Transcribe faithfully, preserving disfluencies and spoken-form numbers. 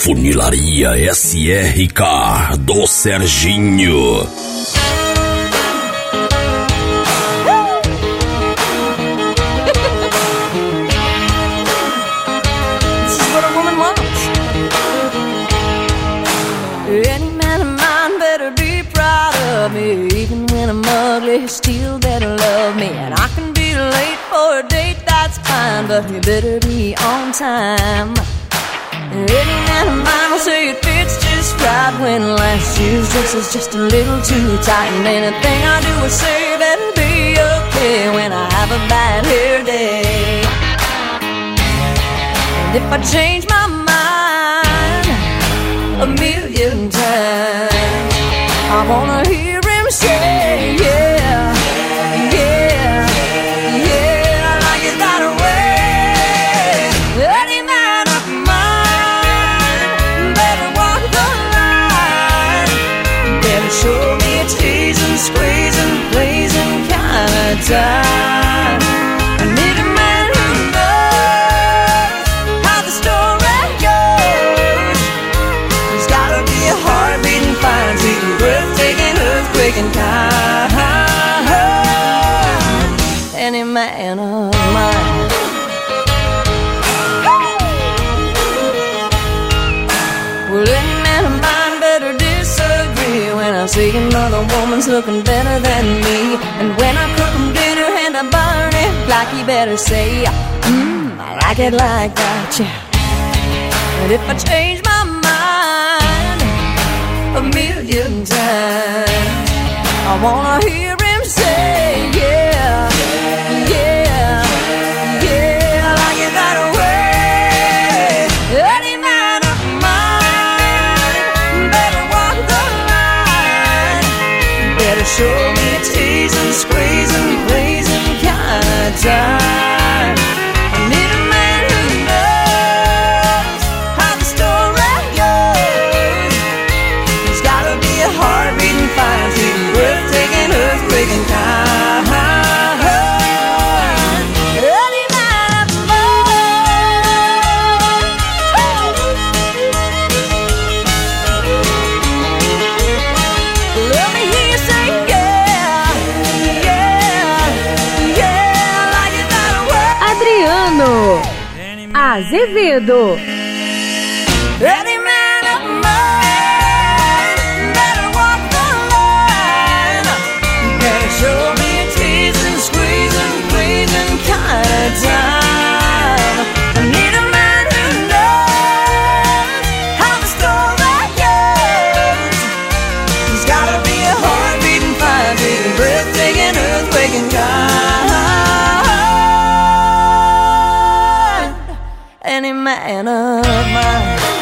Funilaria S R K do Serginho. This is what a woman wants. Any man of mine better be proud of me. Even when I'm ugly, he still better love me. And I can be late for a date, that's fine, but you better be on time. Any man of mine will say it fits just right when last year's dress is just a little too tight. And anything I do or say better be okay when I have a bad hair day. And if I change my mind a million times, I wanna hear him say, yeah, yeah, yeah, like it's not a way. Any man of mine better walk the line, better show me a teasing, squeezing, blazing kind of time. I need a man who knows how the story goes. There's gotta be a heart-beating, fine-beating, breathtaking, earthquaking kind. Any man of mine. Well, any man of mine better disagree when I see another woman's looking better than me. And when I cook him dinner and I burn it, like he better say, mmm, I like it like that, yeah. And if I change my mind a million times, I wanna hear him say, yeah, yeah, yeah, like it that way. Any man of mine better walk the line, better show me a teasing, squeezing, blazing kind of time. I need a man who knows how the story goes. There's gotta be a heart-beating, fine-beating, breathtaking, earthquaking kind. Any man of mine. Let me hear you say yeah, yeah, yeah, like it that way. Adriano Azevedo. Any man of mine better walk the line, better show me a teasing, squeezing, pleasing kind of time. I need a man who knows how the story goes. There's gotta be a heart-beating, fire-beating, breathtaking, earthquaking kind. Any man of mine.